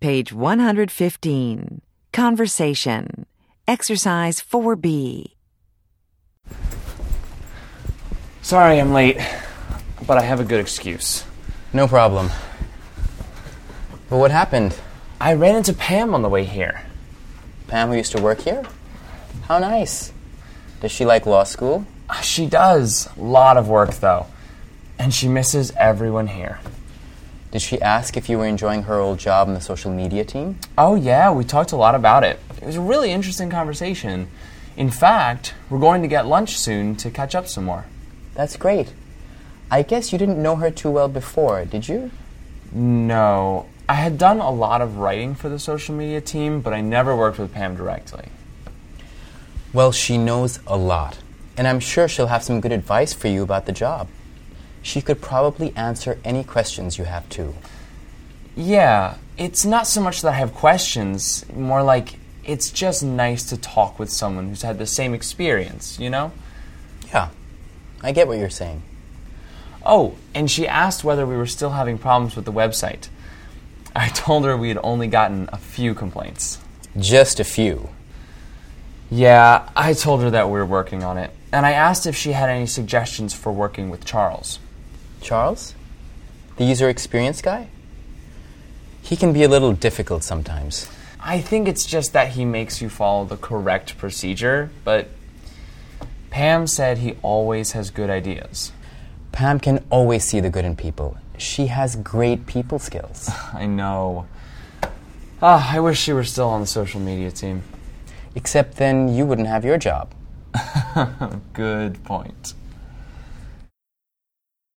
Page 115. Conversation. Exercise 4B. Sorry I'm late, but I have a good excuse. No problem. But what happened? I ran into Pam on the way here. Pam, who used to work here? How nice. Does she like law school? She does. A lot of work, though. And she misses everyone here. Did she ask if you were enjoying her old job in the social media team? Oh, yeah, we talked a lot about it. It was a really interesting conversation. In fact, we're going to get lunch soon to catch up some more. That's great. I guess you didn't know her too well before, did you? No. I had done a lot of writing for the social media team, but I never worked with Pam directly. Well, she knows a lot, and I'm sure she'll have some good advice for you about the job. She could probably answer any questions you have, too. Yeah, it's not so much that I have questions, more like it's just nice to talk with someone who's had the same experience, you know? Yeah, I get what you're saying. Oh, and she asked whether we were still having problems with the website. I told her we had only gotten a few complaints. Just a few. Yeah, I told her that we were working on it, and I asked if she had any suggestions for working with Charles. Charles? The user experience guy? He can be a little difficult sometimes. I think it's just that he makes you follow the correct procedure, but Pam said he always has good ideas. Pam can always see the good in people. She has great people skills. I know. I wish she were still on the social media team. Except then you wouldn't have your job. Good point.